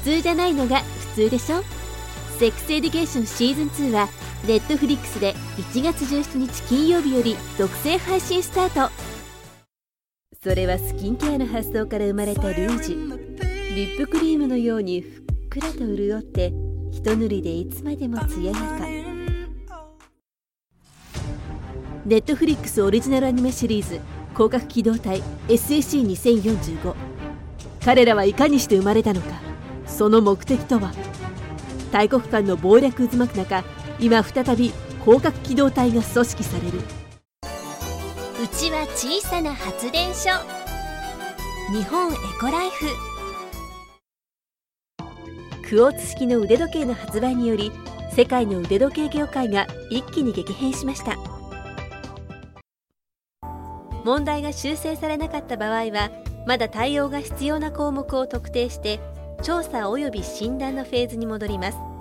通じゃないのが普通でしょ。セックスエデュケーションシーズン2はNetflixで1月17日金曜日より独占配信スタート。それはスキンケアの発想から生まれたルージュ。リップクリームのようにふっくらと潤って一塗りでいつまでも艶やか。Netflixオリジナルアニメシリーズ広角機動隊 SAC2045。 彼らはいかにして生まれたのか、その目的とは。大国間の謀略渦巻く中、今再び広角機動隊が組織される。 うちは小さな発電所。日本エコライフ。 クォーツ式の腕時計の発売により、世界の腕時計業界が一気に激変しました。問題が修正されなかった場合は、まだ対応が必要な項目を特定して調査及び診断のフェーズに戻ります。